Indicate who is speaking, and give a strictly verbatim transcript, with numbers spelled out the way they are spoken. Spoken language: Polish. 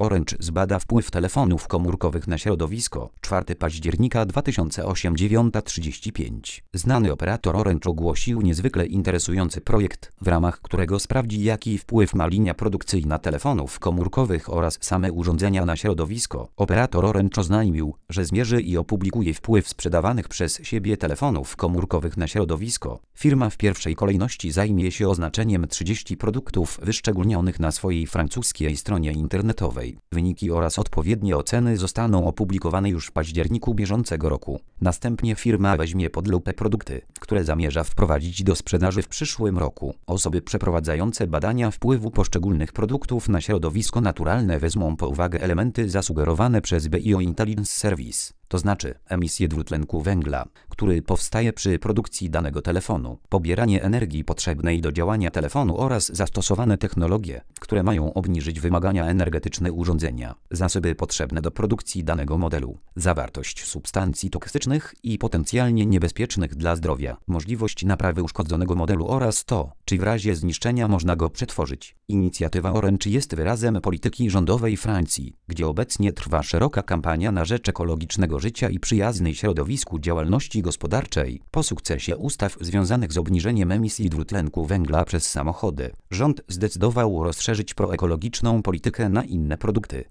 Speaker 1: Orange zbada wpływ telefonów komórkowych na środowisko. czwartego października dwa tysiące ósmego dziewiąta trzydzieści pięć. Znany operator Orange ogłosił niezwykle interesujący projekt, w ramach którego sprawdzi, jaki wpływ ma linia produkcyjna telefonów komórkowych oraz same urządzenia na środowisko. Operator Orange oznajmił, że zmierzy i opublikuje wpływ sprzedawanych przez siebie telefonów komórkowych na środowisko. Firma w pierwszej kolejności zajmie się oznaczeniem trzydziestu produktów wyszczególnionych na swojej francuskiej stronie internetowej. Wyniki oraz odpowiednie oceny zostaną opublikowane już w październiku bieżącego roku. Następnie firma weźmie pod lupę produkty, które zamierza wprowadzić do sprzedaży w przyszłym roku. Osoby przeprowadzające badania wpływu poszczególnych produktów na środowisko naturalne wezmą pod uwagę elementy zasugerowane przez Biointelligence Service, to znaczy emisję dwutlenku węgla, który powstaje przy produkcji danego telefonu, pobieranie energii potrzebnej do działania telefonu oraz zastosowane technologie, które mają obniżyć wymagania energetyczne urządzenia, zasoby potrzebne do produkcji danego modelu, zawartość substancji toksycznych i potencjalnie niebezpiecznych dla zdrowia, możliwość naprawy uszkodzonego modelu oraz to, czy w razie zniszczenia można go przetworzyć. Inicjatywa Orange jest wyrazem polityki rządowej Francji, gdzie obecnie trwa szeroka kampania na rzecz ekologicznego życia i przyjaznej środowisku działalności gospodarczej. Po sukcesie ustaw związanych z obniżeniem emisji dwutlenku węgla przez samochody, rząd zdecydował rozszerzyć proekologiczną politykę na inne produkty.